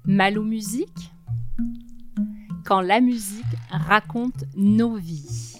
Malo Musique, quand la musique raconte nos vies.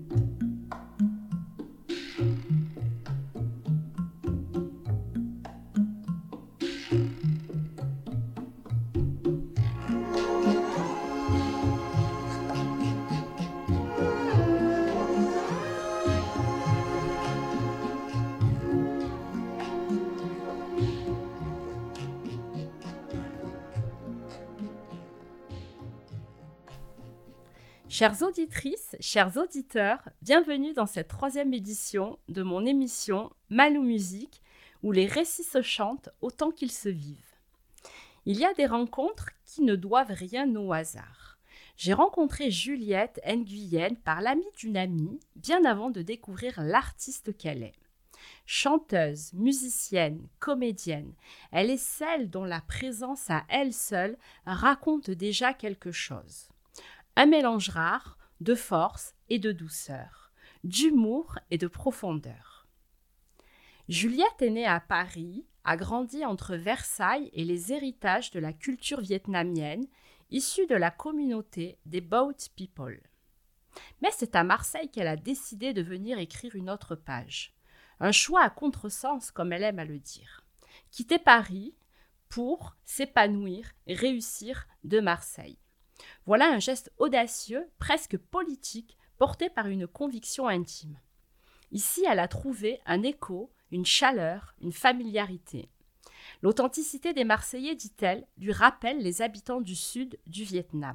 Chères auditrices, chers auditeurs, bienvenue dans cette 3e édition de mon émission Malo Musique, où les récits se chantent autant qu'ils se vivent. Il y a des rencontres qui ne doivent rien au hasard. J'ai rencontré Juliette Nguyen par l'amie d'une amie, bien avant de découvrir l'artiste qu'elle est. Chanteuse, musicienne, comédienne, elle est celle dont la présence à elle seule raconte déjà quelque chose. Un mélange rare de force et de douceur, d'humour et de profondeur. Juliette est née à Paris, a grandi entre Versailles et les héritages de la culture vietnamienne, issue de la communauté des Boat People. Mais c'est à Marseille qu'elle a décidé de venir écrire une autre page. Un choix à contresens, comme elle aime à le dire. Quitter Paris pour s'épanouir et réussir de Marseille. Voilà un geste audacieux, presque politique, porté par une conviction intime. Ici, elle a trouvé un écho, une chaleur, une familiarité. L'authenticité des Marseillais, dit-elle, lui rappelle les habitants du sud du Vietnam.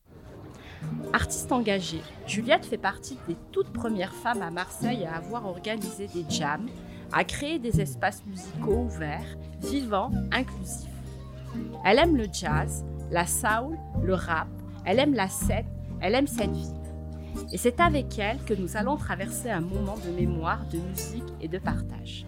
Artiste engagée, Juliette fait partie des toutes premières femmes à Marseille à avoir organisé des jams, à créer des espaces musicaux ouverts, vivants, inclusifs. Elle aime le jazz, la soul, le rap, elle aime la scène, elle aime cette vie. Et c'est avec elle que nous allons traverser un moment de mémoire, de musique et de partage.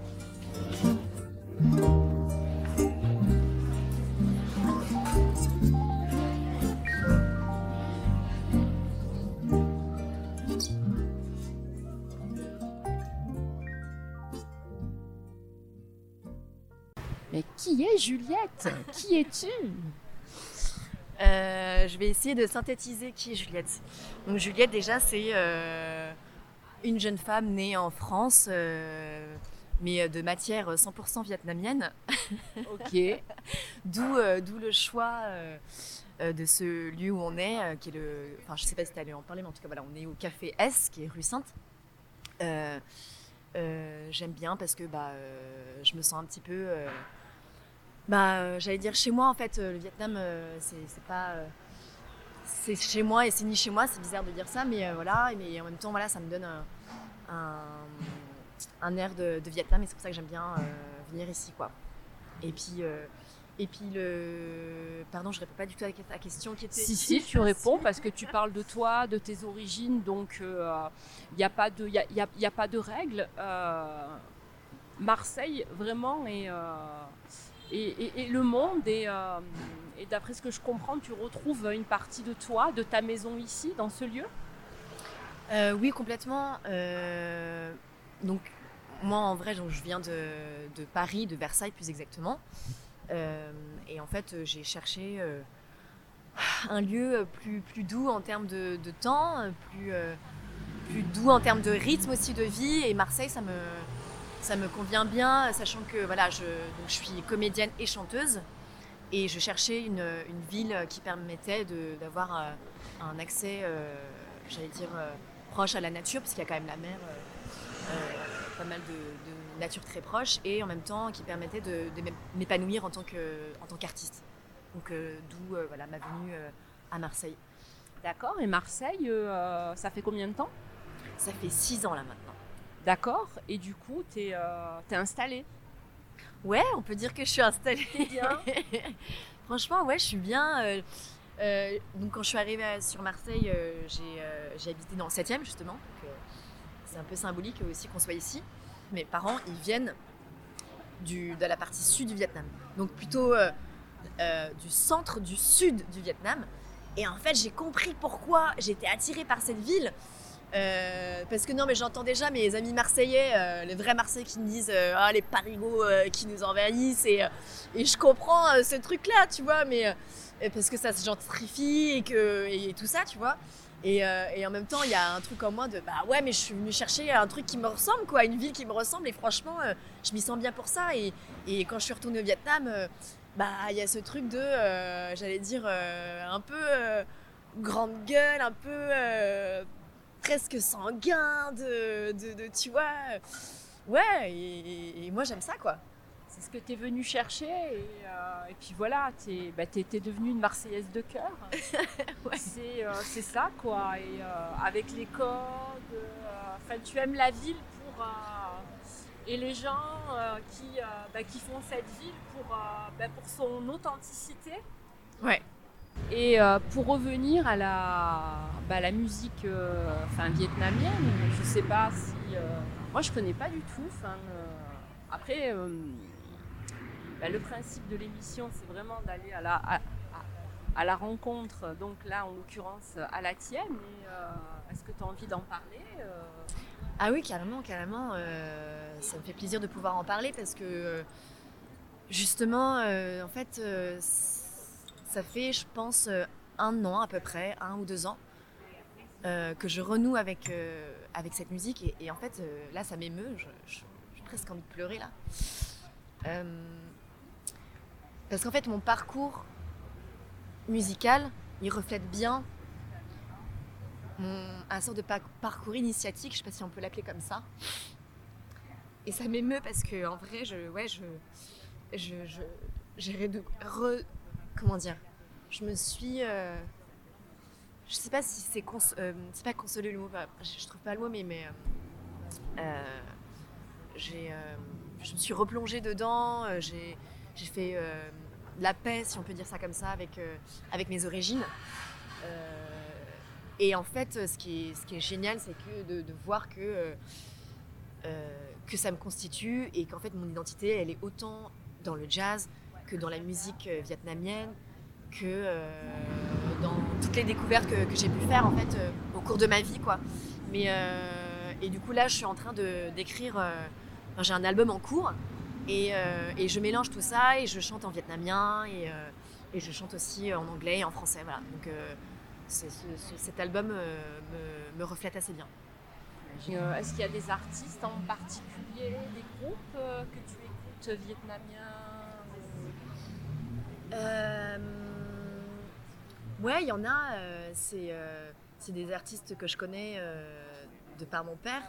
Mais qui est Juliette ? Qui es-tu ? Je vais essayer de synthétiser qui est Juliette. Donc Juliette, déjà, c'est une jeune femme née en France, mais de matière 100% vietnamienne. Ok. D'où le choix de ce lieu où on est, qui est le... Enfin, je ne sais pas si tu allais en parler, mais en tout cas, voilà, on est au Café S, qui est rue Sainte. J'aime bien parce que je me sens un petit peu... j'allais dire chez moi, en fait. Le Vietnam, c'est pas... c'est chez moi et c'est ni chez moi, c'est bizarre de dire ça, mais voilà. Mais en même temps, voilà, ça me donne un air de Vietnam et c'est pour ça que j'aime bien venir ici, quoi. Et puis Pardon, je réponds pas du tout à ta question qui était... Si, tu réponds parce que tu parles de toi, de tes origines, donc il n'y a pas de règles. Marseille, vraiment, et le monde, et d'après ce que je comprends, tu retrouves une partie de toi, de ta maison ici, dans ce lieu ? Oui, complètement. Donc, moi, en vrai, je viens de Paris, de Versailles plus exactement. Et en fait, j'ai cherché un lieu plus doux en termes de temps, plus doux en termes de rythme aussi de vie. Et Marseille, ça me convient bien, sachant que voilà, je suis comédienne et chanteuse. Et je cherchais une ville qui permettait d'avoir un accès, j'allais dire, proche à la nature, parce qu'il y a quand même la mer, pas mal de nature très proche, et en même temps qui permettait de m'épanouir en tant qu'artiste. Donc d'où voilà, ma venue à Marseille. D'accord, et Marseille, ça fait combien de temps ? Ça fait 6 ans là maintenant. D'accord, et du coup, t'es installée ? Ouais, on peut dire que je suis installée. T'es bien ? Franchement, ouais, je suis bien. Donc quand je suis arrivée sur Marseille, j'ai habité dans le 7e justement. Donc, c'est un peu symbolique aussi qu'on soit ici. Mes parents, ils viennent de la partie sud du Vietnam. Donc plutôt du centre, du sud du Vietnam. Et en fait, j'ai compris pourquoi j'étais attirée par cette ville. Parce que non, mais j'entends déjà mes amis marseillais, les vrais Marseillais qui me disent ah, les parigots qui nous envahissent et je comprends ce truc-là, tu vois, mais parce que ça se gentrifie et tout ça, tu vois. Et en même temps, il y a un truc en moi de bah ouais, mais je suis venue chercher un truc qui me ressemble, quoi, une ville qui me ressemble et franchement, je m'y sens bien pour ça. Et quand je suis retournée au Vietnam, bah il y a ce truc de, j'allais dire, un peu grande gueule, un peu presque sanguin, tu vois. Ouais, et moi j'aime ça, quoi. C'est ce que tu es venue chercher et puis voilà, t'es devenue une Marseillaise de cœur. Ouais. C'est ça, quoi. Et avec les codes, tu aimes la ville et les gens qui font cette ville pour son authenticité. Ouais. Et pour revenir à la musique vietnamienne, je sais pas si... moi, je connais pas du tout. Après, le principe de l'émission, c'est vraiment d'aller à la rencontre, donc là, en l'occurrence, à la tienne. Et, est-ce que tu as envie d'en parler Ah oui, carrément. Ça me fait plaisir de pouvoir en parler parce que, justement, en fait... ça fait, je pense, 1 an à peu près, 1 ou 2 ans, que je renoue avec cette musique. Et en fait, là, ça m'émeut. J'ai presque envie de pleurer, là. Parce qu'en fait, mon parcours musical, il reflète bien un sort de parcours initiatique, je sais pas si on peut l'appeler comme ça. Et ça m'émeut parce que, en vrai, comment dire, je me suis je sais pas si c'est pas consoler le mot, je trouve pas le mot, mais je me suis replongée dedans, j'ai fait la paix, si on peut dire ça comme ça, avec mes origines, et en fait ce qui est génial, c'est que de voir que ça me constitue et qu'en fait mon identité, elle est autant dans le jazz que dans la musique vietnamienne, que dans toutes les découvertes que j'ai pu faire en fait au cours de ma vie, quoi. Et du coup là, je suis en train d'écrire. J'ai un album en cours et je mélange tout ça et je chante en vietnamien et je chante aussi en anglais et en français. Voilà. Donc cet album me reflète assez bien. Est-ce qu'il y a des artistes en particulier, des groupes que tu écoutes vietnamiens? Ouais, il y en a. C'est des artistes que je connais de par mon père.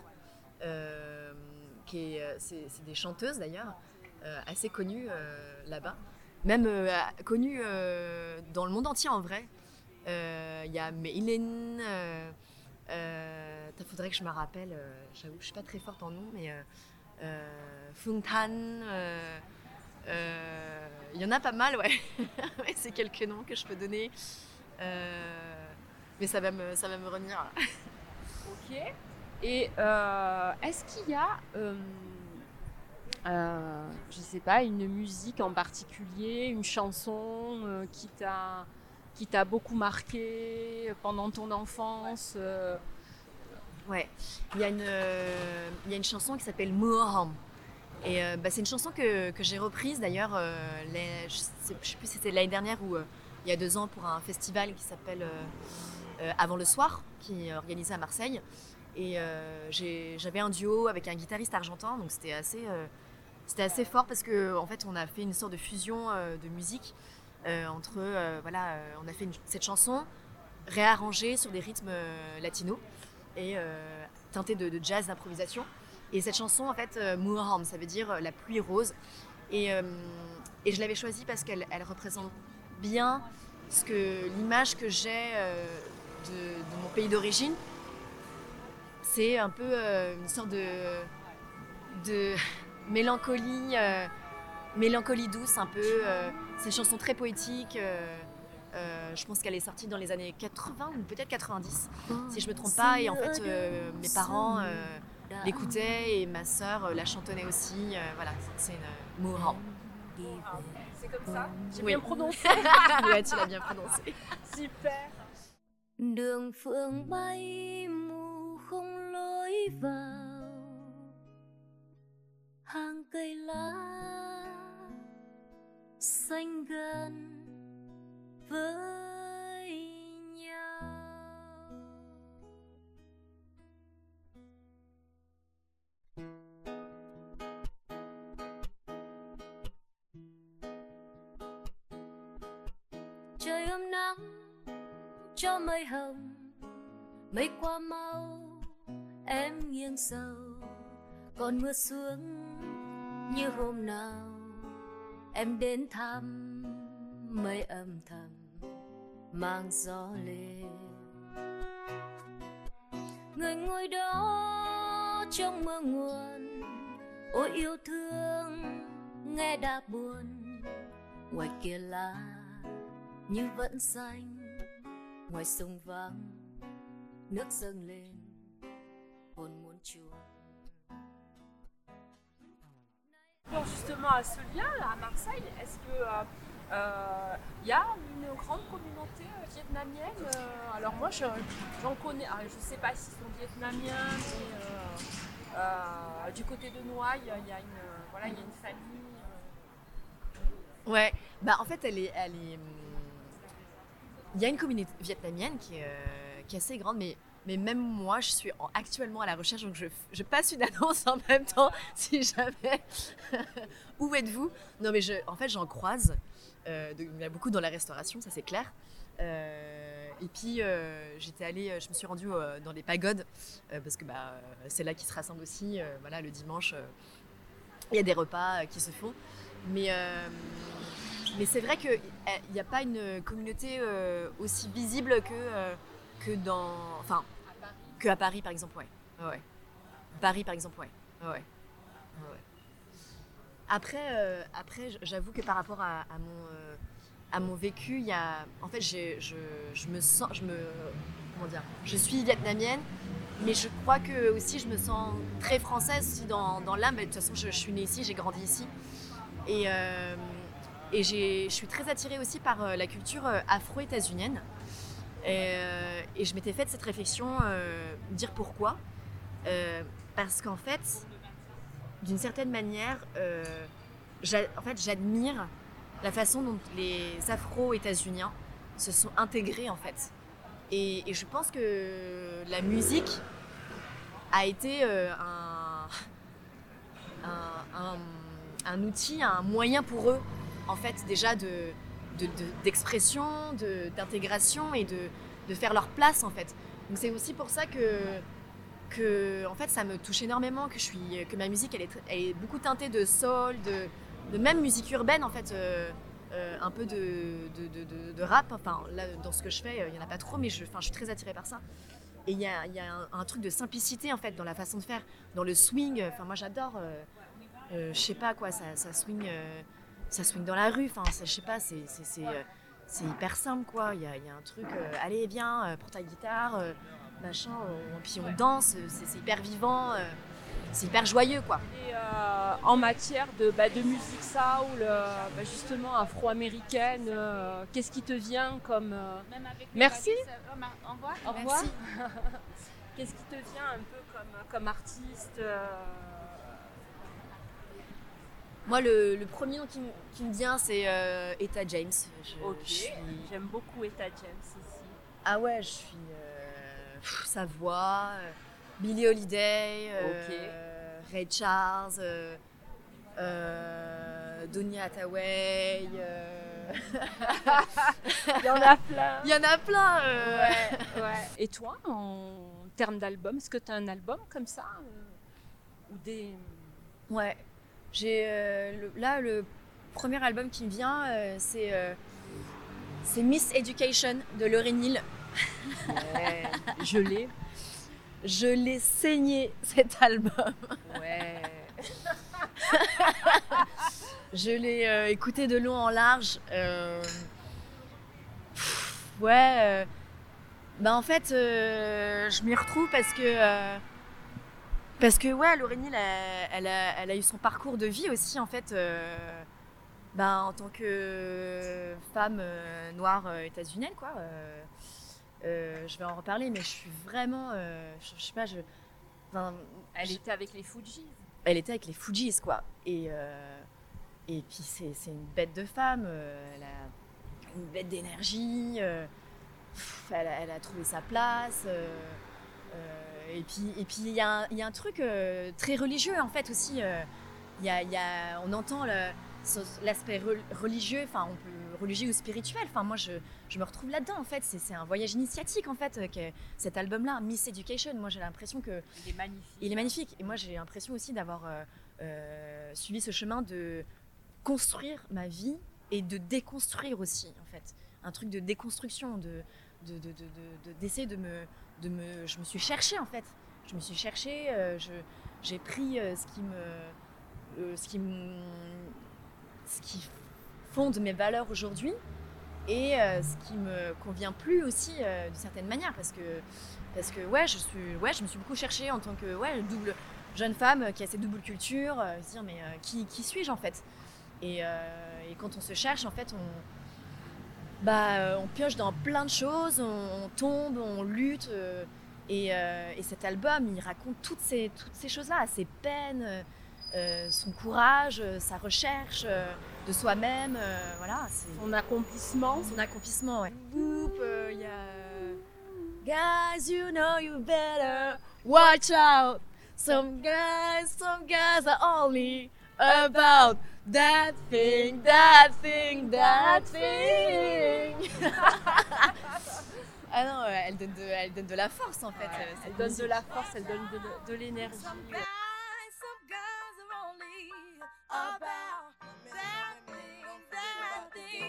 C'est des chanteuses d'ailleurs, assez connues là-bas. Même connues dans le monde entier en vrai. Il y a Meilin. Faudrait que je me rappelle. J'avoue, je suis pas très forte en nom, mais Phương Thanh. Il y en a pas mal, ouais. C'est quelques noms que je peux donner. Mais ça va me revenir. Ok. Et est-ce qu'il y a, je sais pas, une musique en particulier, une chanson qui t'a beaucoup marqué pendant ton enfance? Ouais. Il y a une chanson qui s'appelle Muoham. Et c'est une chanson que j'ai reprise d'ailleurs, je sais plus si c'était l'année dernière ou il y a 2 ans pour un festival qui s'appelle Avant le soir, qui est organisé à Marseille. Et j'avais un duo avec un guitariste argentin, donc c'était assez fort parce que en fait on a fait une sorte de fusion de musique entre on a fait cette chanson réarrangée sur des rythmes latinos et teintée de jazz d'improvisation. Et cette chanson, en fait, Muoham, ça veut dire la pluie rose. Et je l'avais choisie parce qu'elle représente bien l'image que j'ai de mon pays d'origine. C'est un peu une sorte de mélancolie, mélancolie douce, un peu. C'est une chanson très poétique. Je pense qu'elle est sortie dans les années 80 ou peut-être 90, si je me trompe pas. Et en fait, mes parents l'écoutaient et ma sœur la chantonnait aussi. Voilà, c'est une Muoham. C'est comme ça? J'ai Oui. bien prononcé. Ouais, tu l'as bien prononcé. Super. Đường phương bay mù không đi vào hàng cây lá xanh gần với nhau. Trời ấm nắng cho mây hồng, mây qua mau em nghiêng sầu, còn mưa xuống như hôm nào em đến thăm, mây âm thầm mang gió lên. Người ngồi đó trong mưa nguồn, ôi yêu thương nghe đã buồn. Ngoài kia lá như vẫn xanh, ngoài sông vắng nước dâng lên, hồn muốn chuông. Bon, justement à ce lien, là, à Marseille, est-ce que y a une grande communauté vietnamienne alors moi j'en connais, alors, je ne sais pas s'ils sont vietnamiens, mais du côté de Noailles, il y a une famille. Ouais, bah en fait il y a une communauté vietnamienne qui est assez grande, mais même moi je suis actuellement à la recherche, donc je passe une annonce en même temps si jamais. Où êtes-vous? Non mais en fait j'en croise, il y a beaucoup dans la restauration, ça c'est clair. Et puis j'étais allée, je me suis rendue dans les pagodes parce que c'est là qu'ils se rassemblent aussi, voilà, le dimanche. Il y a des repas qui se font, mais c'est vrai qu'il n'y a pas une communauté aussi visible qu'à Paris par exemple, ouais. Paris par exemple, ouais. Après, j'avoue que par rapport à mon vécu, il y a, en fait, je suis vietnamienne, mais je crois que aussi je me sens très française aussi dans l'âme. De toute façon, je suis née ici, j'ai grandi ici, et je suis très attirée aussi par la culture afro-états-unienne. Et je m'étais faite cette réflexion, dire pourquoi. Parce qu'en fait, d'une certaine manière, j'admire la façon dont les Afro-États-Uniens se sont intégrés en fait. Et je pense que la musique a été un outil, un moyen pour eux en fait déjà d'expression, d'intégration et de faire leur place en fait. Donc c'est aussi pour ça que en fait ça me touche énormément, que ma musique elle est beaucoup teintée de soul, de même musique urbaine en fait, un peu de rap. Enfin là dans ce que je fais il y en a pas trop, mais je suis très attirée par ça. Et il y a un truc de simplicité en fait dans la façon de faire, dans le swing. Enfin moi j'adore, je sais pas quoi, ça swing dans la rue. Enfin je sais pas, c'est hyper simple quoi. Il y a un truc, allez viens, prends ta guitare, machin, puis on danse, c'est hyper vivant, c'est hyper joyeux quoi. Et en matière de musique soul, justement afro-américaine, qu'est-ce qui te vient comme... Même avec Merci. Au revoir. Au revoir. Qu'est-ce qui te vient un peu comme artiste Moi, le premier nom qui me vient, c'est Etta James. J'aime beaucoup Etta James ici. Ah ouais, je suis sa voix, Billie Holiday, Ray Charles, Donny Hathaway. Il y en a plein. Il y en a plein. Ouais. Et toi, en termes d'album, est-ce que tu as un album comme ça ou des... Ouais. J'ai le premier album qui me vient, c'est Miss Education de Lauryn Hill. Ouais, je l'ai saigné cet album. Ouais. Je l'ai écouté de long en large. En fait, je m'y retrouve parce que Lauryn Hill, elle a eu son parcours de vie aussi en fait. En tant que femme noire états-unienne quoi. Je vais en reparler, mais je suis vraiment, je sais pas, Enfin, Elle était avec les Fujis. elle était avec les Fujis, quoi. Et puis c'est une bête de femme. Elle a une bête d'énergie. Elle a trouvé sa place. Et puis il y a un truc très religieux en fait aussi. On entend l'aspect religieux, enfin on peut religieux ou spirituel. Enfin moi je me retrouve là-dedans en fait. C'est un voyage initiatique en fait. Cet album-là, Miss Education, moi j'ai l'impression que il est magnifique. Et moi j'ai l'impression aussi d'avoir suivi ce chemin de construire ma vie et de déconstruire aussi en fait. Un truc de déconstruction, d'essayer de me je me suis cherchée en fait. Je me suis cherchée, j'ai pris ce qui fonde mes valeurs aujourd'hui et ce qui me convient plus aussi d'une certaine manière parce que ouais, je me suis beaucoup cherchée en tant que double jeune femme qui a cette double culture, se dire mais qui suis-je en fait et quand on se cherche en fait on pioche dans plein de choses, on tombe, on lutte. Et cet album, il raconte toutes ces choses-là, ses peines, son courage, sa recherche de soi-même. Voilà, son accomplissement. Ouais. Il y a Guys, you know you better watch out. Some guys are only about that thing. Ah non, elle donne de la force en fait. Elle donne de la force, elle donne de l'énergie. Some guys are only about that thing.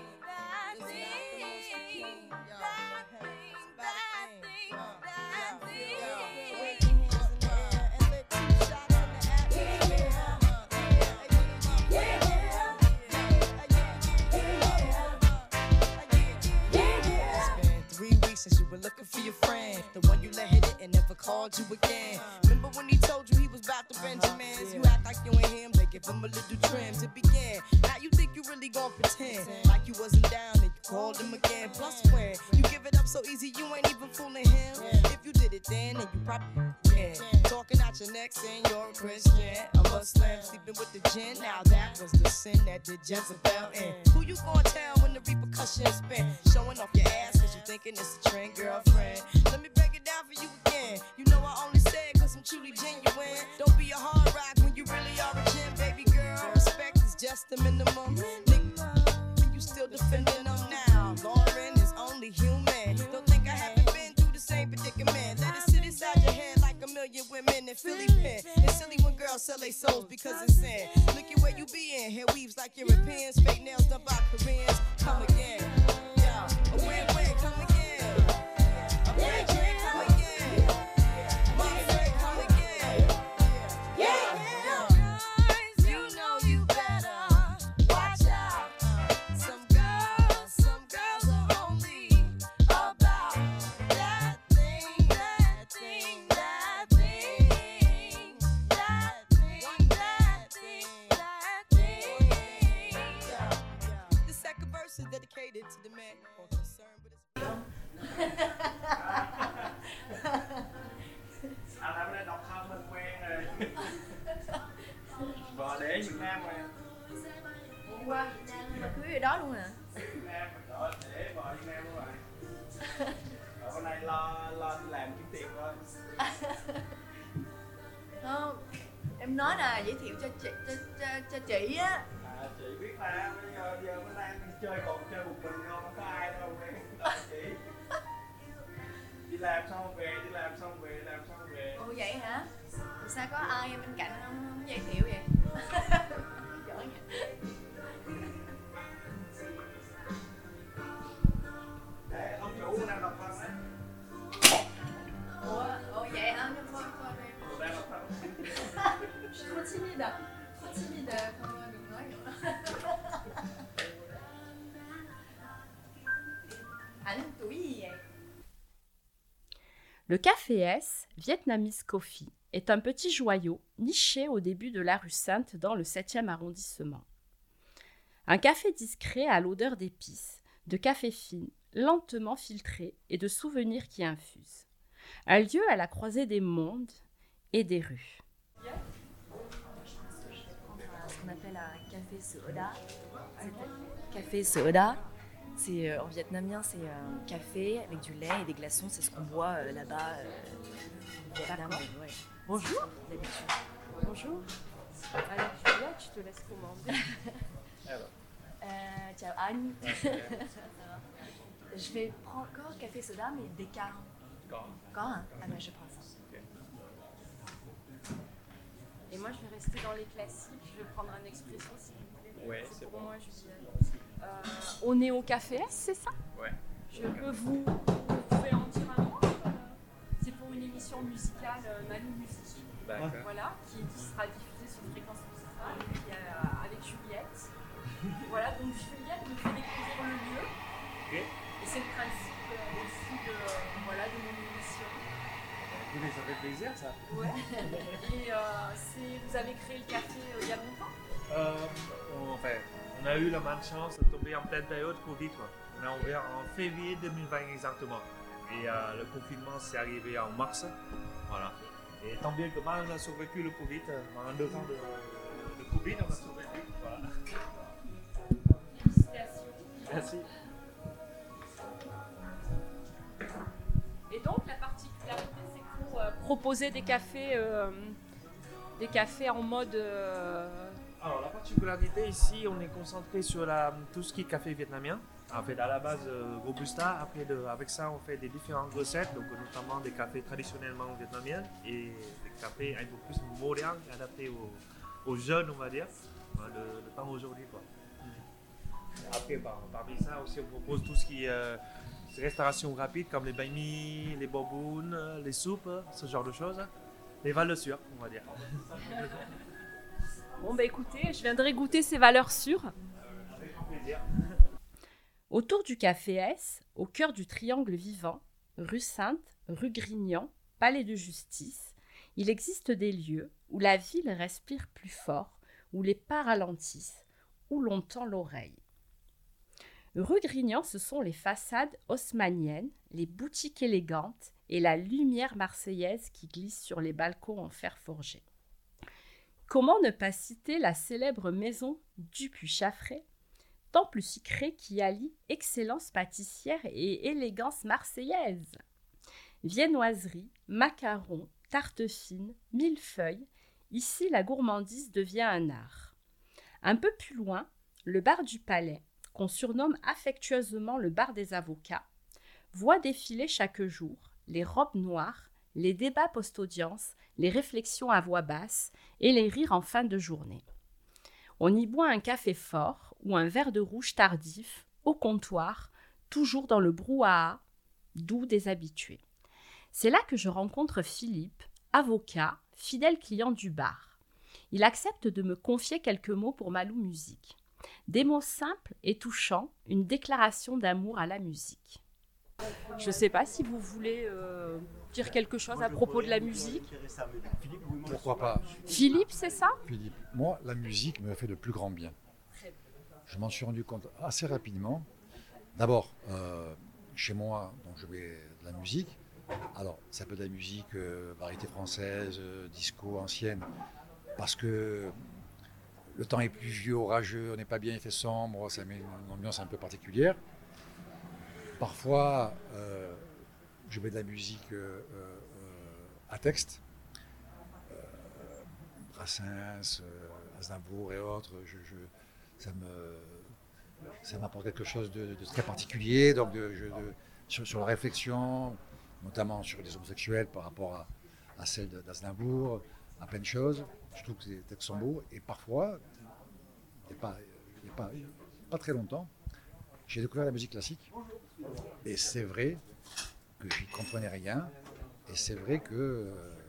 Since you were looking for your friend, the one you let hit it and never called you again. Remember when he told you he was about to Benjamins? You act like you ain't him, they give him a little trim to begin. Now you think you really gon' pretend like you wasn't down and you called him again. Plus when you give it up so easy, you ain't even fooling him. If you did it then you probably can. Talking out your neck saying you're a Christian, a Muslim, sleeping with the gin. Now that was the sin that did Jezebel in. Who you gonna tell when the repercussions spin? Showing off your ass cause you thinking it's a trend, girlfriend. Let me break it down for you again. You know I only say it cause I'm truly genuine. Don't be a hard rock when you really are a gem, baby girl. Respect is just the minimum. Nigga, you still defending them now. Lauren is only human. Don't think I haven't been through the same predicament. Let it sit inside your head like a million women in Philly pen. It's silly when girls sell their souls because it's sin. Look at where you be in. Hair weaves like Europeans. Fake nails done by Koreans. Come again. Yeah, a win-win. Come again. Dedicated to the man more concerned with his Anh ở đây đọc thơ mình quen rồi. Vợ đẻ Việt Nam rồi. Hôm qua mà cưới ở đó luôn hả? Việt Nam rồi, để vợ Việt Nam luôn rồi. Hôm nay lo đi làm kiếm tiền thôi. Không, em nói là giới thiệu cho chị á. Chị biết mà, giờ bữa nay mình chơi còn chơi một mình không có ai đâu đợi chị. Đi làm xong về. Ồ vậy hả? Sao có ai bên cạnh không giới thiệu vậy? Giỏi vậy. Để ông chủ đang đọc thơ đấy. Ồ vậy hả? Nhưng thôi đi. Đang đọc thơ. Trop timide. Không đừng nói nữa. Anh tuổi gì vậy? Le Café S, Vietnamese Coffee, est un petit joyau niché au début de la rue Sainte dans le 7e arrondissement. Un café discret à l'odeur d'épices, de café fine, lentement filtré et de souvenirs qui infusent. Un lieu à la croisée des mondes et des rues. Ce qu'on appelle un café soda. Café soda, c'est en vietnamien, c'est un café avec du lait et des glaçons. C'est ce qu'on boit là-bas. Au Vietnam, ouais. Bonjour. D'habitude. Bonjour. Alors Juliette, je te laisse commander. Ciao Anne. Je vais prendre encore café soda, mais déca. Encore un. Ah ben je prends ça. Et moi, je vais rester dans les classiques. Je vais prendre un expresso si vous voulez. Ouais, c'est c'est pour bon. moi, Juliette. On est au Café S, c'est ça? Ouais. Je peux vous pouvez en dire un mot? C'est pour une émission musicale Malou Musique, D'accord. voilà, qui sera diffusée sur Fréquence Musicale et puis, avec Juliette. Voilà, donc Juliette me fait découvrir le lieu. Ok. Et c'est le principe aussi de mon émission. Écoutez, ça fait plaisir ça. Ouais. Et vous avez créé le café il y a longtemps? On a eu la malchance de tomber en pleine période Covid, quoi. On a ouvert en février 2020 exactement. Et le confinement s'est arrivé en mars. Voilà. Et tant bien que mal, on a survécu le Covid. En 2 ans de Covid, on a survécu. Voilà. Félicitations. Merci. Et donc la particularité, c'est que vous proposez des cafés en mode. Alors la particularité ici, on est concentré sur tout ce qui est café vietnamien. En fait, à la base Robusta, après avec ça on fait des différentes recettes, donc notamment des cafés traditionnellement vietnamiens et des cafés un peu plus modernes, adaptés aux jeunes, on va dire, de temps aujourd'hui, quoi. Après, parmi ça aussi, on propose tout ce qui est restauration rapide, comme les banh mi, les bobounes, les soupes, ce genre de choses. Les valeurs sûres, on va dire. Bon, bah écoutez, je viendrai goûter ces valeurs sûres. Avec grand plaisir. Autour du Café S, au cœur du triangle vivant, rue Sainte, rue Grignan, Palais de Justice, il existe des lieux où la ville respire plus fort, où les pas ralentissent, où l'on tend l'oreille. Rue Grignan, ce sont les façades haussmanniennes, les boutiques élégantes et la lumière marseillaise qui glisse sur les balcons en fer forgé. Comment ne pas citer la célèbre maison Dupuy-Chaffray, temple sucré qui allie excellence pâtissière et élégance marseillaise. Viennoiserie, macarons, tartes fines, millefeuilles, ici la gourmandise devient un art. Un peu plus loin, le bar du Palais, qu'on surnomme affectueusement le bar des avocats, voit défiler chaque jour les robes noires, les débats post-audience, les réflexions à voix basse et les rires en fin de journée. On y boit un café fort ou un verre de rouge tardif, au comptoir, toujours dans le brouhaha, doux des habitués. C'est là que je rencontre Philippe, avocat, fidèle client du bar. Il accepte de me confier quelques mots pour Malou Musique. Des mots simples et touchants, une déclaration d'amour à la musique. Je ne sais pas si vous voulez dire quelque chose à propos de la musique. Pourquoi pas, Philippe, c'est ça? Philippe? Moi, la musique me fait le plus grand bien. Je m'en suis rendu compte assez rapidement. D'abord, chez moi, donc je mets de la musique. Alors, ça peut être de la musique variété française, disco, ancienne, parce que le temps est pluvieux, orageux, on n'est pas bien, il fait sombre, ça met une ambiance un peu particulière. Parfois, je mets de la musique à texte, Brassens, Aznavour et autres. Ça m'apporte quelque chose de très particulier, donc sur la réflexion, notamment sur les homosexuels par rapport à celle d'Aznavour, à plein de choses. Je trouve que ces textes sont beaux. Et parfois, il n'y a pas très longtemps, j'ai découvert la musique classique. Et c'est vrai que je n'y comprenais rien. Et c'est vrai que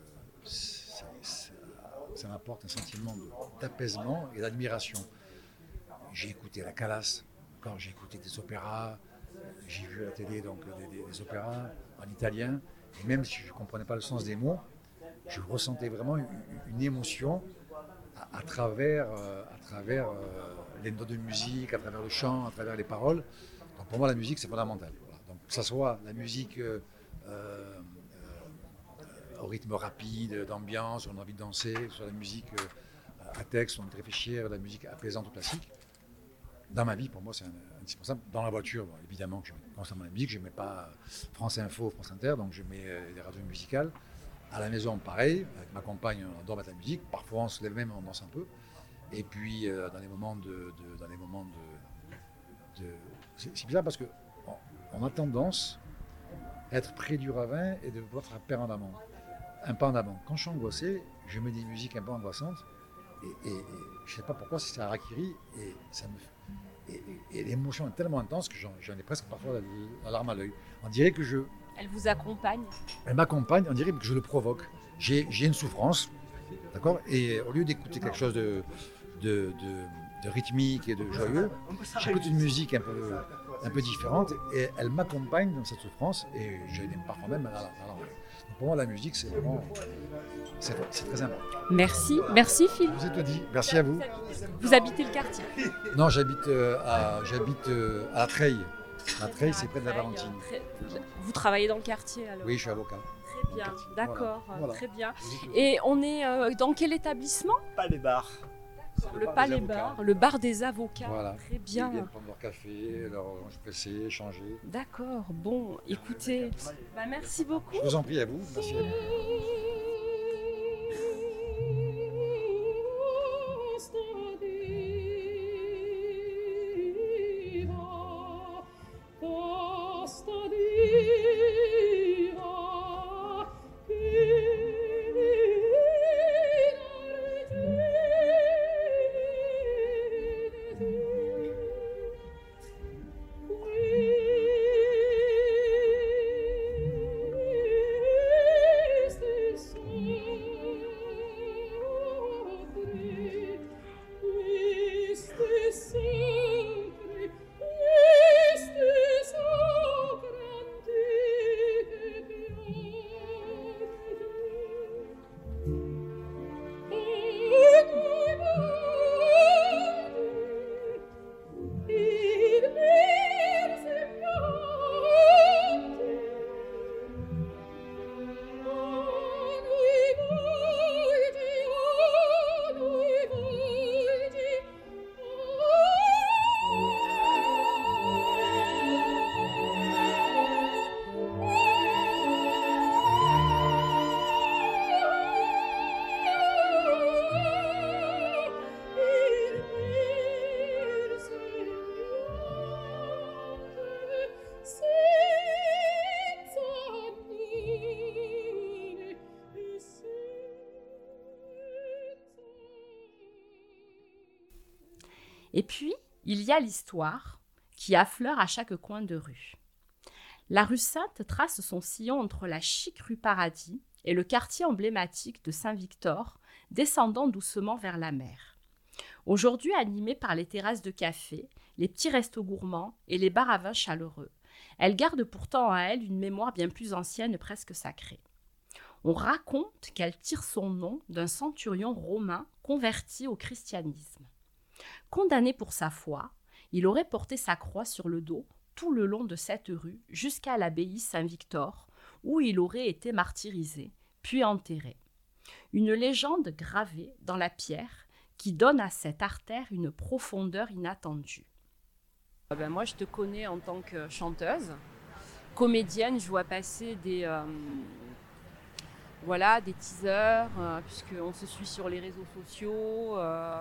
ça m'apporte un sentiment d'apaisement et d'admiration. J'ai écouté la Calas, quand j'ai écouté des opéras, j'ai vu à la télé donc, des opéras en italien. Et même si je ne comprenais pas le sens des mots, je ressentais vraiment une émotion à travers les notes de musique, à travers le chant, à travers les paroles. Donc pour moi, la musique, c'est fondamental. Voilà. Donc que ce soit la musique au rythme rapide, d'ambiance, on a envie de danser, sur la musique à texte, on a envie de réfléchir, la musique apaisante ou classique. Dans ma vie, pour moi, c'est indispensable. Dans la voiture, bon, évidemment que je mets constamment la musique, je ne mets pas France Info, France Inter, donc je mets des radios musicales. À la maison, pareil, avec ma compagne, on adore mettre la musique. Parfois, on se lève même, on danse un peu. Et puis, dans les moments c'est bizarre parce qu'on a tendance à être près du ravin et de pouvoir faire un pas en avant. Quand je suis angoissé, je mets des musiques un peu angoissantes et je ne sais pas pourquoi, c'est un harakiri et ça me et l'émotion est tellement intense que j'en ai presque parfois la larme à l'œil. On dirait que Elle vous accompagne. elle m'accompagne, on dirait que je le provoque. J'ai une souffrance, d'accord? Et au lieu d'écouter quelque chose de rythmique et de joyeux, j'écoute une musique un peu différente et elle m'accompagne dans cette souffrance et j'ai parfois même à la larme. Donc pour moi, la musique, c'est vraiment c'est très important. Merci Phil. Je vous ai tout dit. Merci à vous. Vous habitez le quartier? Non, j'habite à La Treille. La Treille, c'est près de la Valentine. Vous travaillez dans le quartier alors? Oui, je suis avocat. Très bien, d'accord, Voilà. très bien. Et on est dans quel établissement? Pas les bars. Le Palais Bar, le bar des avocats. Voilà. Très bien. Ils viennent prendre leur café, leur orange pressé, échanger. D'accord, bon, écoutez, merci beaucoup. Je vous en prie à vous. Merci à vous. Et puis, il y a l'histoire qui affleure à chaque coin de rue. La rue Sainte trace son sillon entre la chic rue Paradis et le quartier emblématique de Saint-Victor, descendant doucement vers la mer. Aujourd'hui animée par les terrasses de café, les petits restos gourmands et les bars à vin chaleureux, elle garde pourtant à elle une mémoire bien plus ancienne, presque sacrée. On raconte qu'elle tire son nom d'un centurion romain converti au christianisme. Condamné pour sa foi, il aurait porté sa croix sur le dos tout le long de cette rue jusqu'à l'abbaye Saint-Victor, où il aurait été martyrisé, puis enterré. Une légende gravée dans la pierre qui donne à cette artère une profondeur inattendue. Moi, je te connais en tant que chanteuse, comédienne. Je vois passer des teasers, puisqu'on se suit sur les réseaux sociaux,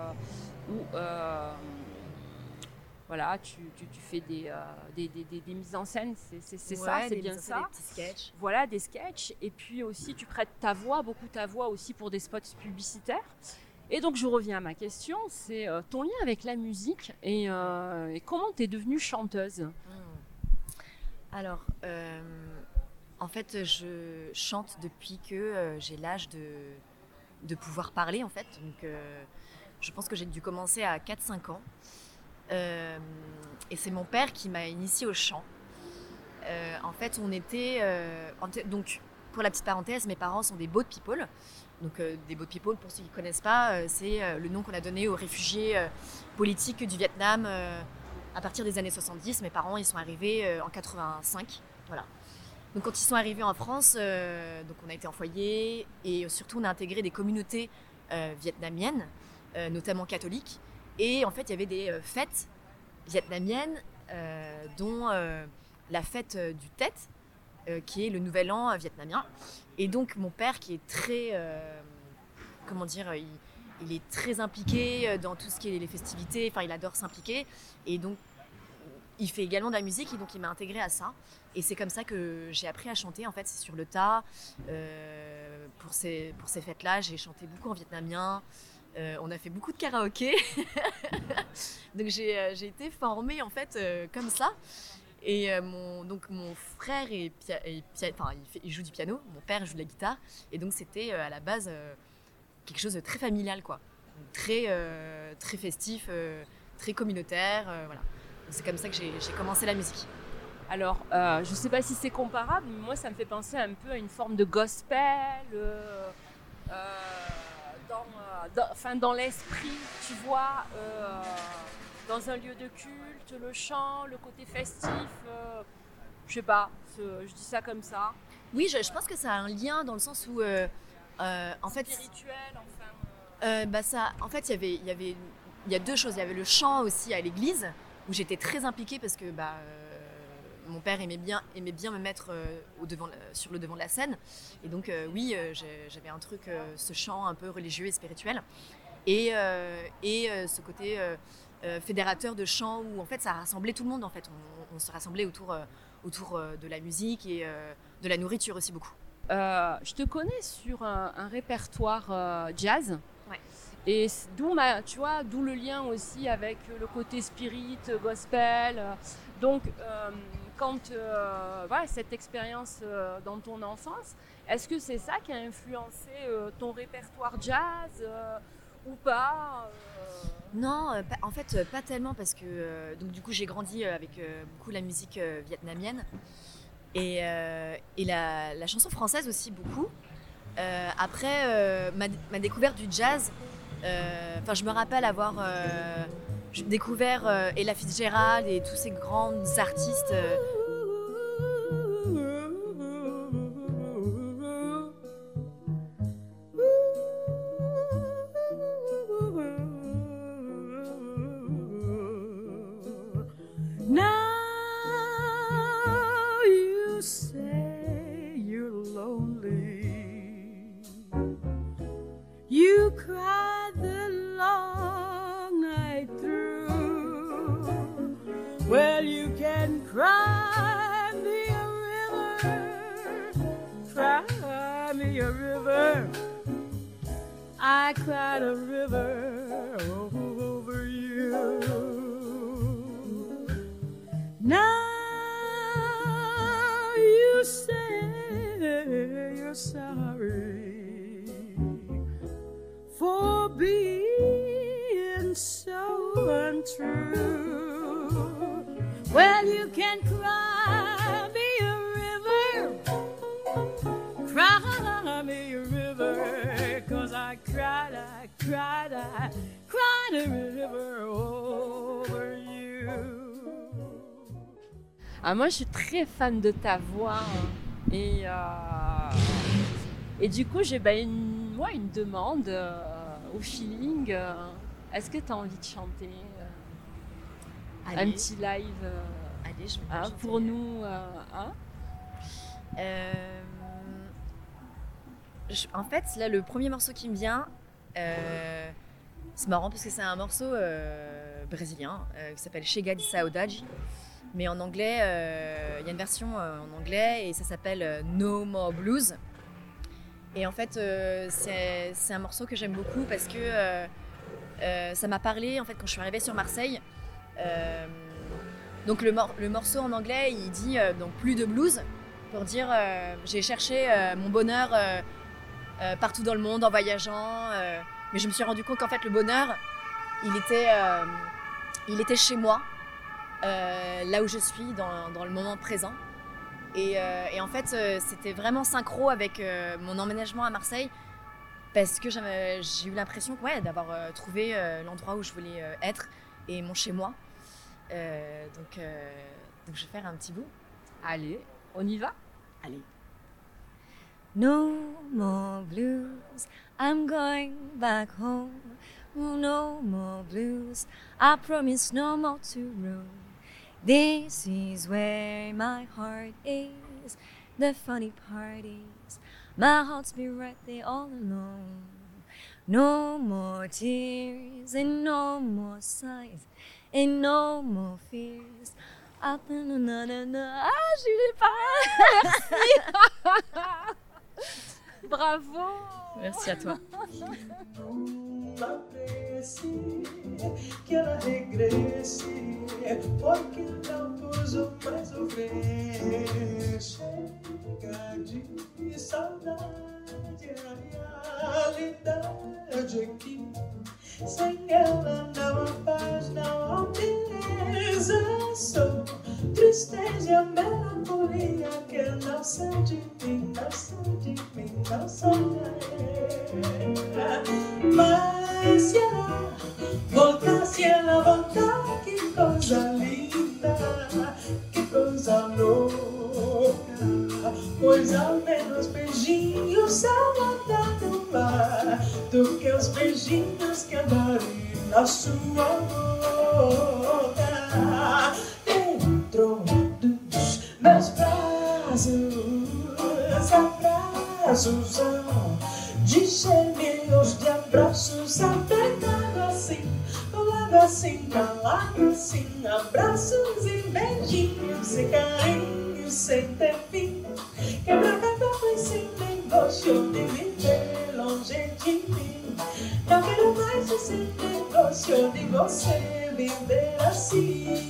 tu fais des mises en scène, c'est ça, c'est bien ça. Des petits sketchs. Voilà, des sketchs. Et puis aussi, tu prêtes beaucoup ta voix aussi pour des spots publicitaires. Et donc, je reviens à ma question, c'est ton lien avec la musique et comment tu es devenue chanteuse? Alors, en fait, je chante depuis que j'ai l'âge de pouvoir parler, en fait. Donc, je pense que j'ai dû commencer à 4-5 ans. Et c'est mon père qui m'a initiée au chant. En fait, on était... donc, pour la petite parenthèse, mes parents sont des boat people. Donc, des boat people, pour ceux qui ne connaissent pas, c'est le nom qu'on a donné aux réfugiés politiques du Vietnam à partir des années 70. Mes parents, ils sont arrivés en 85. Voilà. Donc quand ils sont arrivés en France, donc on a été en foyer et surtout on a intégré des communautés vietnamiennes, notamment catholiques. Et en fait, il y avait des fêtes vietnamiennes, dont la fête du Tet, qui est le nouvel an vietnamien. Et donc mon père, qui est très, il est très impliqué dans tout ce qui est les festivités. Enfin, il adore s'impliquer. Et donc, il fait également de la musique. Et donc, il m'a intégrée à ça. Et c'est comme ça que j'ai appris à chanter. En fait, c'est sur le tas. Pour ces fêtes-là, j'ai chanté beaucoup en vietnamien. On a fait beaucoup de karaoké. Donc, j'ai été formée, en fait, comme ça. Et mon frère il joue du piano. Mon père joue de la guitare. Et donc, c'était à la base quelque chose de très familial, quoi. Très festif, très communautaire. Voilà. C'est comme ça que j'ai commencé la musique. Alors, je ne sais pas si c'est comparable, mais moi, ça me fait penser un peu à une forme de gospel, dans l'esprit, tu vois, dans un lieu de culte, le chant, le côté festif, je sais pas, je dis ça comme ça. Oui, je pense que ça a un lien dans le sens où, en fait, spirituel, enfin. En fait, il y a deux choses. Il y avait le chant aussi à l'église où j'étais très impliquée parce que mon père aimait bien me mettre sur le devant de la scène. Et donc, j'avais un truc, ce chant un peu religieux et spirituel. Et ce côté fédérateur de chant où, en fait, ça rassemblait tout le monde. En fait, on se rassemblait autour de la musique et de la nourriture aussi beaucoup. Je te connais sur un répertoire jazz. Ouais. Et d'où le lien aussi avec le côté spirit, gospel. Donc, quand cette expérience dans ton enfance, est-ce que c'est ça qui a influencé ton répertoire jazz ou pas Non, en fait, pas tellement parce que donc du coup j'ai grandi avec beaucoup la musique vietnamienne et la chanson française aussi beaucoup. Après, ma découverte du jazz, je me rappelle avoir découvert Ella Fitzgerald et tous ces grands artistes. You cried the long night through. Well, you can cry me a river. I cried a river over you. Now you say you're sorry for being so untrue. Well, you can cry me a river, cry me a river, 'cause I cried a river over you. Moi, je suis très fan de ta voix et du coup, j'ai une demande au feeling. Est-ce que tu as envie de chanter un petit live Allez, je vais pour nous En fait, là, le premier morceau qui me vient, c'est marrant parce que c'est un morceau brésilien qui s'appelle Chega de Saudade. Mais en anglais, il y a une version en anglais et ça s'appelle No More Blues. Et en fait, c'est un morceau que j'aime beaucoup parce que ça m'a parlé en fait quand je suis arrivée sur Marseille. Donc le morceau en anglais, il dit donc plus de blues pour dire j'ai cherché mon bonheur partout dans le monde en voyageant, mais je me suis rendu compte qu'en fait le bonheur, il était chez moi, là où je suis dans le moment présent. Et en fait, c'était vraiment synchro avec mon emménagement à Marseille parce que j'ai eu l'impression d'avoir trouvé l'endroit où je voulais être et mon chez-moi. Donc je vais faire un petit bout. Allez, on y va ? Allez. No more blues, I'm going back home. No more blues, I promise no more to roam. This is where my heart is. The funny part is, my heart's been right there all alone. No more tears and no more sighs and no more fears. Ah, je l'ai pas. Merci. Bravo. Merci à toi. Não pense que ela regresse, porque não puso mais o ver. Chega de saudade, a realidade aqui. Sem ela não há paz, não há beleza. Sou tristeza e a melancolia que não sai de mim, não sai de mim, não sai mas se ela voltar, que coisa linda, que coisa louca. Pois ao menos beijinhos salvam no mar do que os beijinhos que andarem na sua boca. Dentro dos meus abraços de gêmeos, de abraços apertado assim, calado assim, abraços e beijinhos e carinhos sem ter fim. Quebra cabelo e sem negócio de viver longe de mim. Não quero mais esse negócio de você viver assim.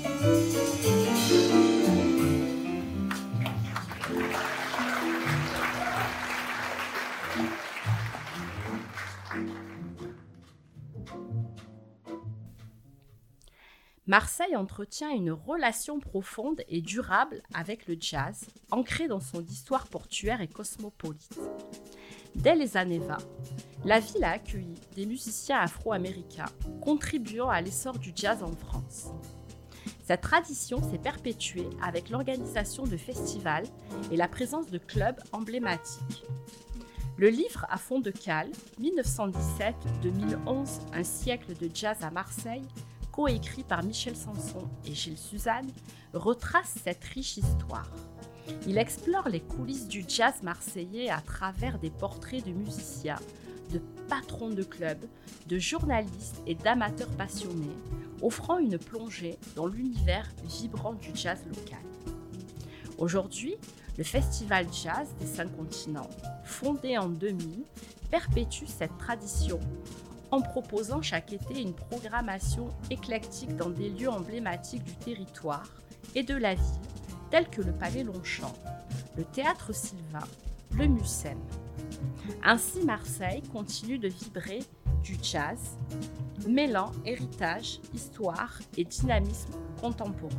Marseille entretient une relation profonde et durable avec le jazz, ancrée dans son histoire portuaire et cosmopolite. Dès les années 20, la ville a accueilli des musiciens afro-américains, contribuant à l'essor du jazz en France. Cette tradition s'est perpétuée avec l'organisation de festivals et la présence de clubs emblématiques. Le livre à fond de cale, 1917-2011, un siècle de jazz à Marseille, coécrit par Michel Sanson et Gilles Suzanne, retrace cette riche histoire. Il explore les coulisses du jazz marseillais à travers des portraits de musiciens, de patrons de clubs, de journalistes et d'amateurs passionnés, offrant une plongée dans l'univers vibrant du jazz local. Aujourd'hui, le Festival Jazz des 5 continents, fondé en 2000, perpétue cette tradition en proposant chaque été une programmation éclectique dans des lieux emblématiques du territoire et de la ville, tels que le Palais Longchamp, le Théâtre Sylvain, le Mucem. Ainsi, Marseille continue de vibrer du jazz, mêlant héritage, histoire et dynamisme contemporain.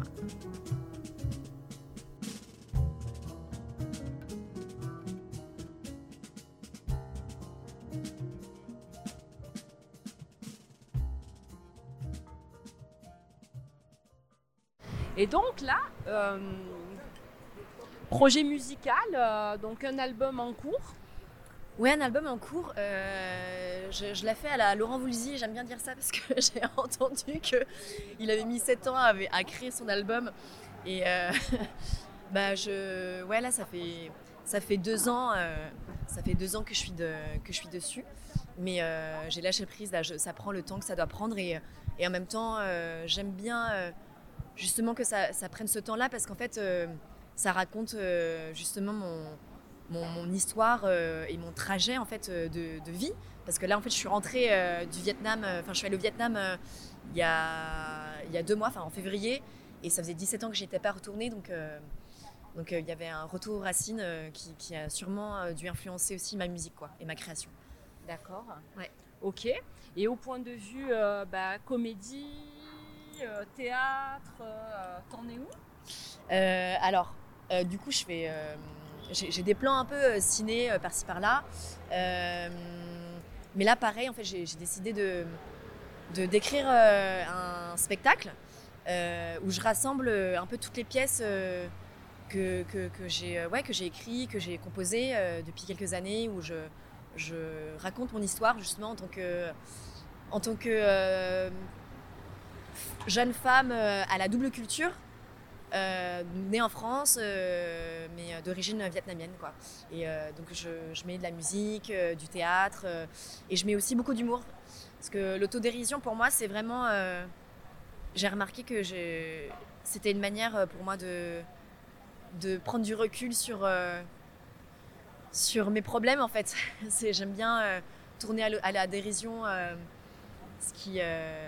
Et donc là, projet musical, donc un album en cours. Ouais, un album en cours. Je l'ai fait à la Laurent Voulzy. J'aime bien dire ça parce que j'ai entendu qu'il avait mis 7 ans à créer son album. Et là, ça fait 2 ans. Ça fait 2 ans que je suis dessus. Mais j'ai lâché prise. Là, ça prend le temps que ça doit prendre. Et en même temps, j'aime bien justement que ça prenne ce temps-là parce qu'en fait, ça raconte justement mon histoire et mon trajet en fait de vie. Parce que là, en fait, je suis rentrée du Vietnam. Je suis allée au Vietnam il y a 2 mois, en février. Et ça faisait 17 ans que je n'y étais pas retournée. Donc, il y avait un retour aux racines qui a sûrement dû influencer aussi ma musique et ma création. D'accord. Ouais. Ok. Et au point de vue comédie, théâtre, t'en es où ? Alors, du coup, j'ai des plans un peu ciné par-ci par-là. Mais là, pareil, en fait, j'ai décidé d'écrire un spectacle où je rassemble un peu toutes les pièces j'ai écrit, que j'ai composé depuis quelques années, où je raconte mon histoire justement en tant que jeune femme à la double culture, née en France, mais d'origine vietnamienne, quoi. Et donc je mets de la musique, du théâtre, et je mets aussi beaucoup d'humour. Parce que l'autodérision, pour moi, c'est vraiment... j'ai remarqué que c'était une manière pour moi de prendre du recul sur mes problèmes, en fait. J'aime bien tourner à la dérision ce qui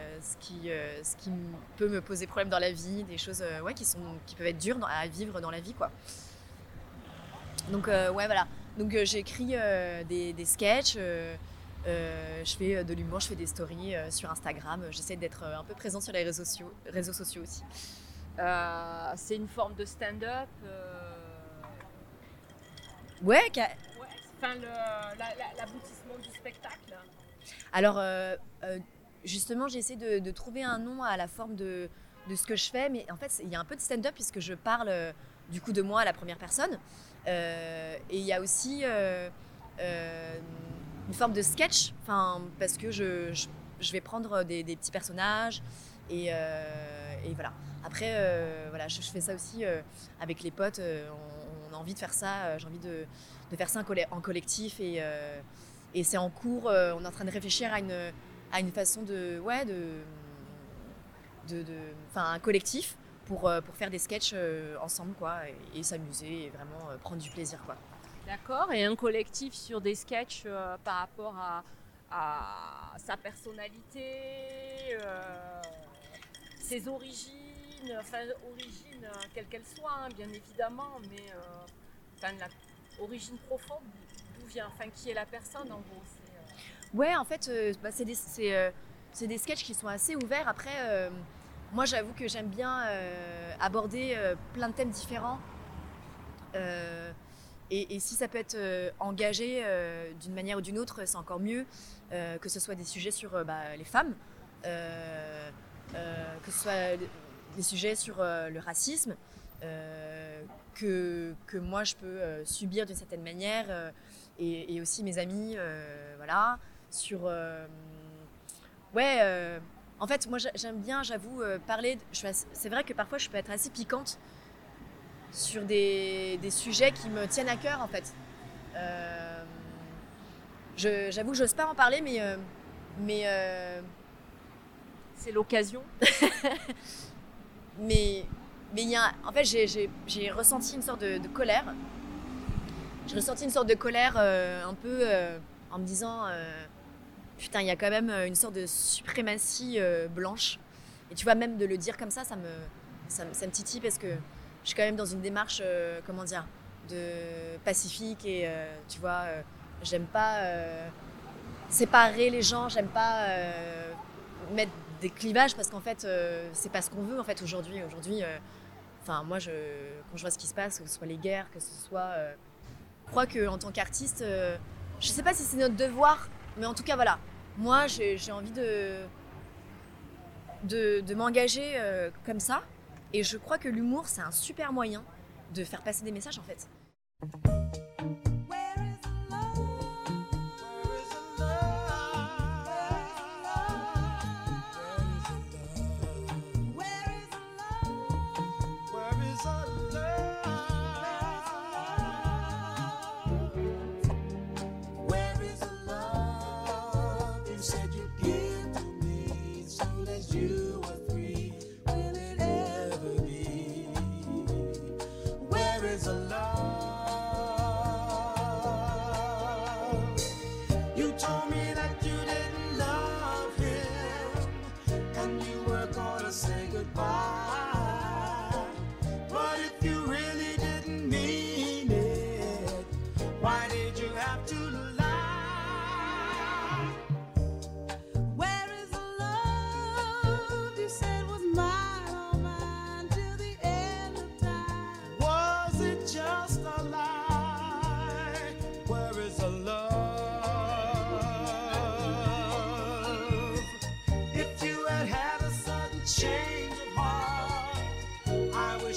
peut me poser problème dans la vie, des choses qui peuvent être dures à vivre dans la vie, quoi. Donc voilà. Donc j'écris des sketchs, je fais de l'humour, je fais des stories sur Instagram. J'essaie d'être un peu présente sur les réseaux sociaux aussi. C'est une forme de stand-up. Ouais, enfin, l'aboutissement du spectacle. Alors, justement, j'essaie de trouver un nom à la forme de ce que je fais, mais en fait, il y a un peu de stand-up puisque je parle du coup de moi à la première personne. Et il y a aussi une forme de sketch, parce que je vais prendre des petits personnages et voilà. Après, je fais ça aussi avec les potes. On a envie de faire ça. J'ai envie de faire ça en collectif et c'est en cours. On est en train de réfléchir à une façon un collectif pour faire des sketchs ensemble, quoi, et s'amuser et vraiment prendre du plaisir, quoi. D'accord. Et un collectif sur des sketchs par rapport à sa personnalité, ses origines, quelles qu'elles soient, hein, bien évidemment, mais origine profonde, d'où vient, qui est la personne, en gros. Ouais, en fait, c'est des sketchs qui sont assez ouverts. Après, moi, j'avoue que j'aime bien aborder plein de thèmes différents. Et si ça peut être engagé d'une manière ou d'une autre, c'est encore mieux. Que ce soit des sujets sur les femmes, que ce soit des sujets sur le racisme, que moi je peux subir d'une certaine manière, et aussi mes amis, voilà. Sur en fait, moi j'aime bien, j'avoue, parler. C'est vrai que parfois je peux être assez piquante sur des sujets qui me tiennent à cœur, en fait. J'avoue que j'ose pas en parler, mais c'est l'occasion. mais en fait, j'ai ressenti une sorte de colère. J'ai ressenti une sorte de colère un peu en me disant putain, il y a quand même une sorte de suprématie blanche. Et tu vois, même de le dire comme ça me titille, parce que je suis quand même dans une démarche, de pacifique, et tu vois, j'aime pas séparer les gens, j'aime pas mettre des clivages, parce qu'en fait, c'est pas ce qu'on veut, en fait, aujourd'hui. Moi, quand je vois ce qui se passe, que ce soit les guerres, que ce soit... je crois qu'en tant qu'artiste, je sais pas si c'est notre devoir, mais en tout cas, voilà. Moi, j'ai envie de m'engager comme ça. Et je crois que l'humour, c'est un super moyen de faire passer des messages, en fait. Where is the love?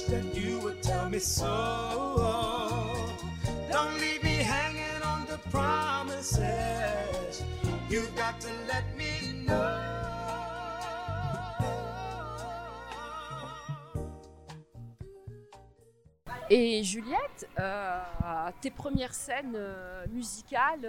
wish that you would tell me so. Don't leave me hanging on to promises. You've got to let me know. Et Juliette, tes premières scènes musicales,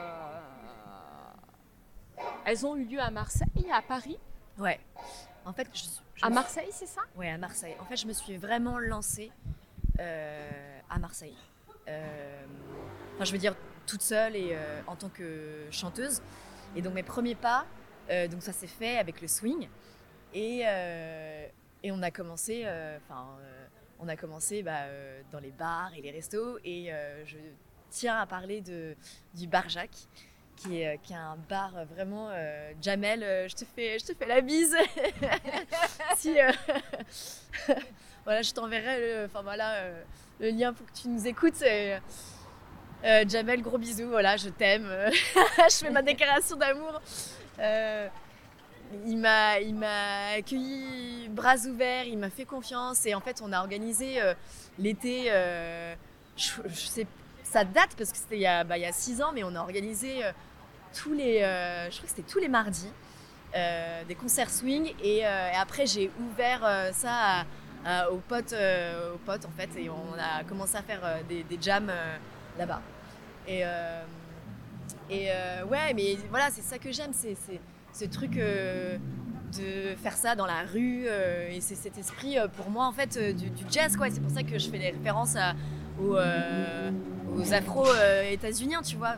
elles ont eu lieu à Marseille, à Paris? Ouais. En fait, À Marseille, c'est ça? Ouais, à Marseille. En fait, je me suis vraiment lancée à Marseille. Enfin, je veux dire, toute seule et en tant que chanteuse. Et donc, mes premiers pas, donc ça s'est fait avec le swing. Et on a commencé, on a commencé dans les bars et les restos. Et je tiens à parler du Bar Jacques, qui est un bar vraiment Jamel, je te fais la bise. Si voilà, je t'enverrai le lien pour que tu nous écoutes. Jamel, gros bisous, voilà, je t'aime. Je fais ma déclaration d'amour. Il m'a accueilli bras ouverts, il m'a fait confiance et en fait on a organisé l'été, je sais, ça date parce que c'était il y a 6 ans, mais on a organisé tous les, je crois que c'était tous les mardis, des concerts swing et après j'ai ouvert ça aux potes en fait et on a commencé à faire des jams là-bas. Et ouais, mais voilà, c'est ça que j'aime, c'est ce truc de faire ça dans la rue et c'est cet esprit pour moi en fait du jazz quoi. Et c'est pour ça que je fais des références aux afro-états-uniens, tu vois.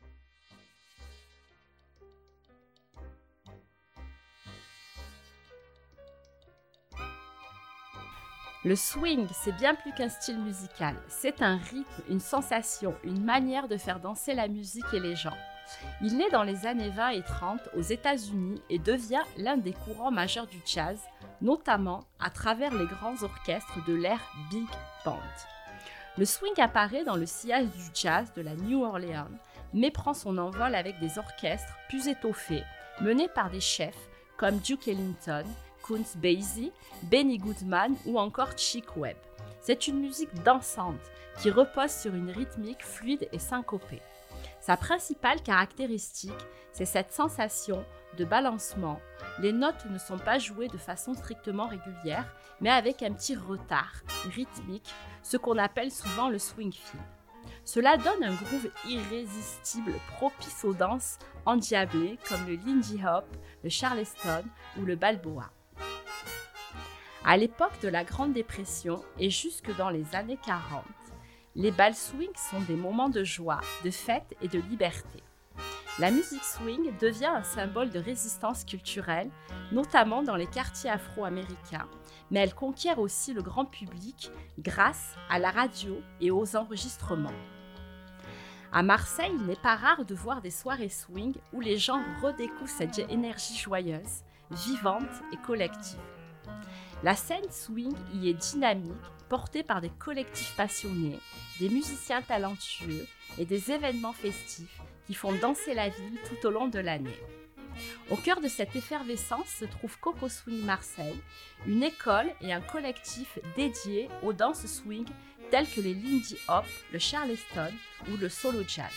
Le swing, c'est bien plus qu'un style musical. C'est un rythme, une sensation, une manière de faire danser la musique et les gens. Il naît dans les années 20 et 30 aux États-Unis et devient l'un des courants majeurs du jazz, notamment à travers les grands orchestres de l'ère Big Band. Le swing apparaît dans le sillage du jazz de la New Orleans, mais prend son envol avec des orchestres plus étoffés, menés par des chefs comme Duke Ellington, Count Basie, Benny Goodman ou encore Chick Webb. C'est une musique dansante qui repose sur une rythmique fluide et syncopée. Sa principale caractéristique, c'est cette sensation de balancement. Les notes ne sont pas jouées de façon strictement régulière, mais avec un petit retard rythmique, ce qu'on appelle souvent le swing feel. Cela donne un groove irrésistible propice aux danses endiablées comme le Lindy Hop, le Charleston ou le Balboa. À l'époque de la Grande Dépression et jusque dans les années 40, les bals swing sont des moments de joie, de fête et de liberté. La musique swing devient un symbole de résistance culturelle, notamment dans les quartiers afro-américains, mais elle conquiert aussi le grand public grâce à la radio et aux enregistrements. À Marseille, il n'est pas rare de voir des soirées swing où les gens redécouvrent cette énergie joyeuse, vivante et collective. La scène swing y est dynamique, portée par des collectifs passionnés, des musiciens talentueux et des événements festifs qui font danser la ville tout au long de l'année. Au cœur de cette effervescence se trouve Coco Swing Marseille, une école et un collectif dédiés aux danses swing telles que les Lindy Hop, le Charleston ou le solo jazz.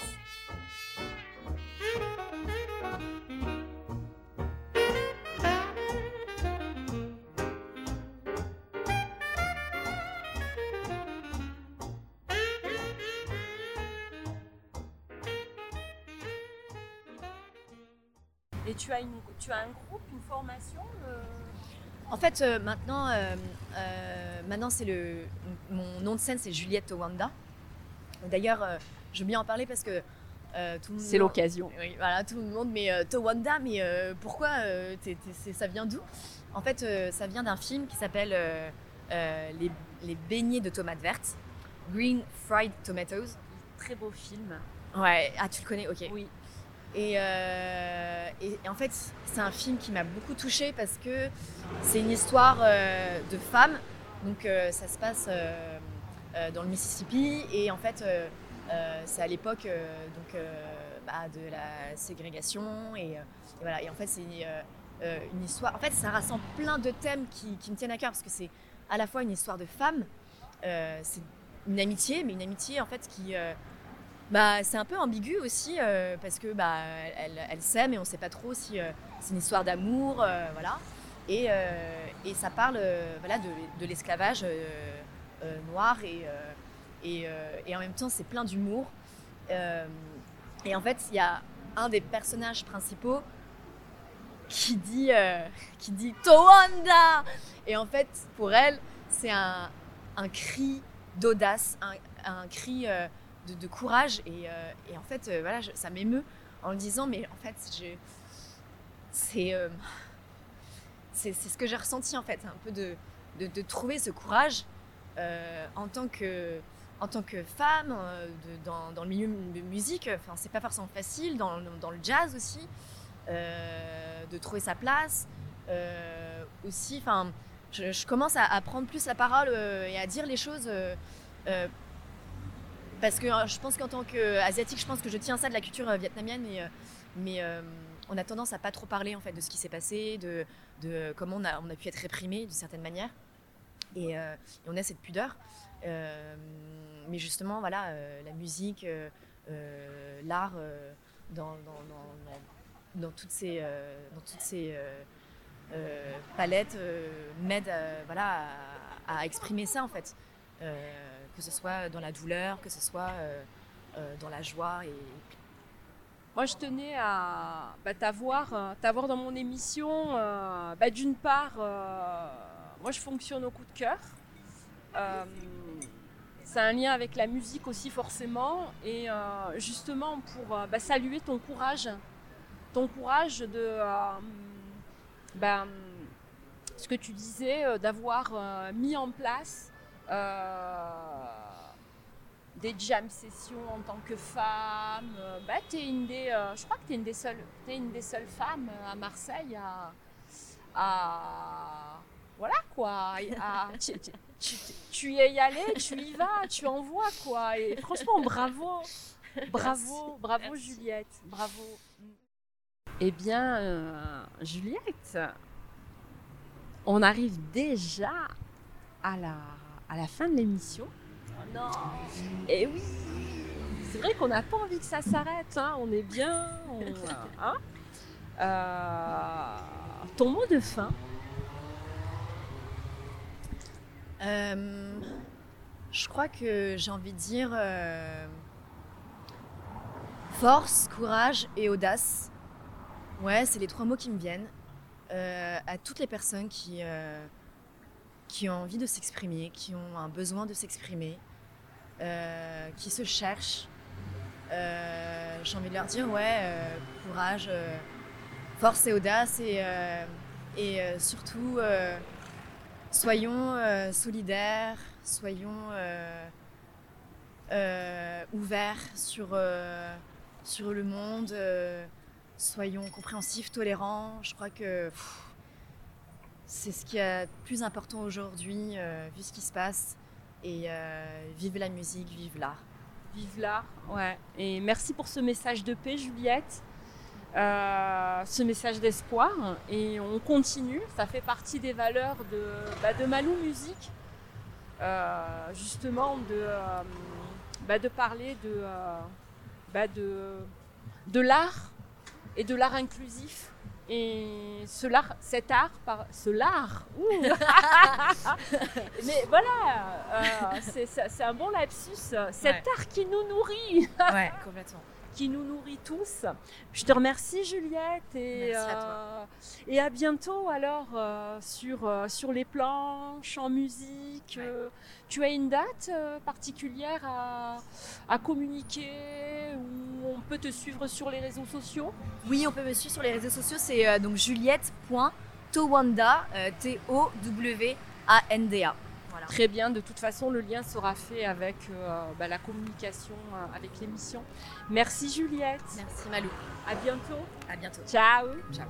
Et tu as un groupe, une formation En fait, maintenant c'est mon nom de scène, c'est Juliette Towanda. D'ailleurs, je veux bien en parler parce que tout le monde. C'est l'occasion. Oui, voilà, tout le monde. Mais Towanda, mais pourquoi ça vient d'où? En fait, ça vient d'un film qui s'appelle les beignets de tomates vertes, Green Fried Tomatoes. Très beau film. Ouais, ah tu le connais, ok. Oui. Et en fait, c'est un film qui m'a beaucoup touchée parce que c'est une histoire de femme. Donc, ça se passe dans le Mississippi et en fait, c'est à l'époque de la ségrégation et voilà. Et en fait, c'est une histoire. En fait, ça rassemble plein de thèmes qui me tiennent à cœur parce que c'est à la fois une histoire de femme, c'est une amitié, mais une amitié en fait qui, c'est un peu ambigu aussi parce que elle s'aime et on ne sait pas trop si c'est une histoire d'amour, voilà. Et ça parle de l'esclavage noir et en même temps c'est plein d'humour. Et en fait il y a un des personnages principaux qui dit Towanda, et en fait pour elle c'est un cri d'audace, un cri de courage et en fait ça m'émeut en le disant, mais en fait c'est ce que j'ai ressenti en fait, un peu de trouver ce courage en tant que femme dans le milieu de musique. Enfin, c'est pas forcément facile dans le jazz aussi de trouver sa place aussi. Enfin, je commence à prendre plus la parole et à dire les choses parce que je pense qu'en tant qu'asiatique, je pense que je tiens ça de la culture vietnamienne, mais on a tendance à pas trop parler en fait de ce qui s'est passé, de comment on a pu être réprimé d'une certaine manière, et on a cette pudeur. Mais justement, voilà, la musique, l'art, dans toutes ces palettes m'aide à exprimer ça en fait, que ce soit dans la douleur, que ce soit dans la joie. Et moi, je tenais à t'avoir dans mon émission. D'une part, moi, je fonctionne au coup de cœur. C'est un lien avec la musique aussi, forcément. Et justement, pour saluer ton courage de ce que tu disais, d'avoir mis en place des jam sessions en tant que femme. Je crois que t'es une des seules femmes à Marseille à voilà quoi, tu y es allée, tu y vas, tu envoies quoi. Et franchement, bravo Juliette, bravo. Eh bien, Juliette, on arrive déjà à la fin de l'émission. oh non, Et oui, c'est vrai qu'on n'a pas envie que ça s'arrête, hein. On est bien. Ton mot de fin? Je crois que j'ai envie de dire force, courage et audace. Ouais, c'est les 3 mots qui me viennent. À toutes les personnes qui ont envie de s'exprimer, qui ont un besoin de s'exprimer, qui se cherchent. J'ai envie de leur dire courage, force et audace et surtout soyons solidaires, soyons ouverts sur le monde, soyons compréhensifs, tolérants. Je crois que c'est ce qui est le plus important aujourd'hui, vu ce qui se passe. Et vive la musique, vive l'art. Vive l'art, ouais. Et merci pour ce message de paix, Juliette. Ce message d'espoir. Et on continue. Ça fait partie des valeurs de Malou Musique. Justement, de parler de l'art et de l'art inclusif. Et cet art, mais voilà, c'est un bon lapsus, cet art qui nous nourrit. Ouais, complètement. Qui nous nourrit tous. Je te remercie, Juliette, Merci à toi. Et à bientôt alors sur les planches, en musique. Ouais. Tu as une date particulière à communiquer, ou on peut te suivre sur les réseaux sociaux? Oui, on peut me suivre sur les réseaux sociaux, c'est donc juliette.towanda, Towanda. Voilà. Très bien, de toute façon, le lien sera fait avec la communication avec l'émission. Merci Juliette. Merci Malou. À bientôt. À bientôt. Ciao. Ciao.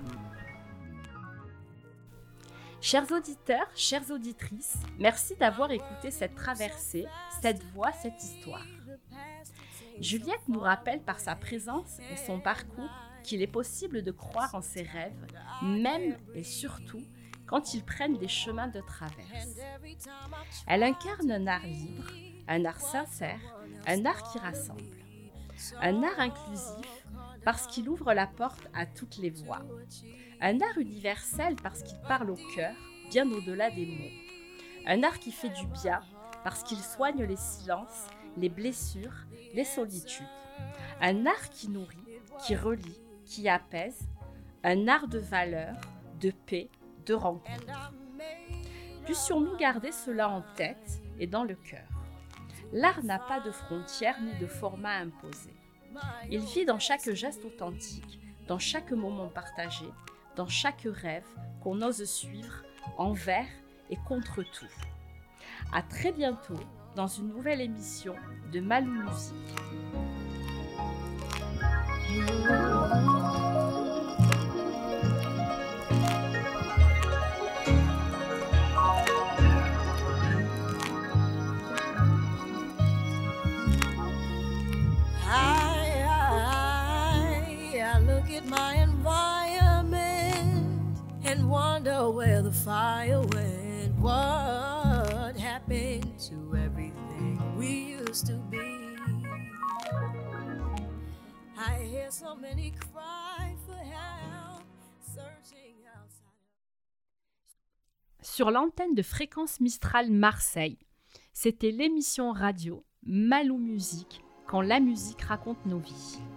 Chers auditeurs, chères auditrices, merci d'avoir écouté cette traversée, cette voix, cette histoire. Juliette nous rappelle par sa présence et son parcours qu'il est possible de croire en ses rêves, même et surtout quand ils prennent des chemins de traverse. Elle incarne un art libre, un art sincère, un art qui rassemble. Un art inclusif parce qu'il ouvre la porte à toutes les voix. Un art universel parce qu'il parle au cœur, bien au-delà des mots. Un art qui fait du bien parce qu'il soigne les silences, les blessures, les solitudes. Un art qui nourrit, qui relie, qui apaise. Un art de valeur, de paix, de rencontre. Puissions-nous garder cela en tête et dans le cœur. L'art n'a pas de frontières ni de format imposé. Il vit dans chaque geste authentique, dans chaque moment partagé, dans chaque rêve qu'on ose suivre envers et contre tout. À très bientôt dans une nouvelle émission de Malou Musique. I look at my environment and wonder where the fire went. What happened to everything we used to be? I hear so many cry for help, searching outside. Sur l'antenne de Fréquence Mistral Marseille, c'était l'émission radio Malou Musique, quand la musique raconte nos vies.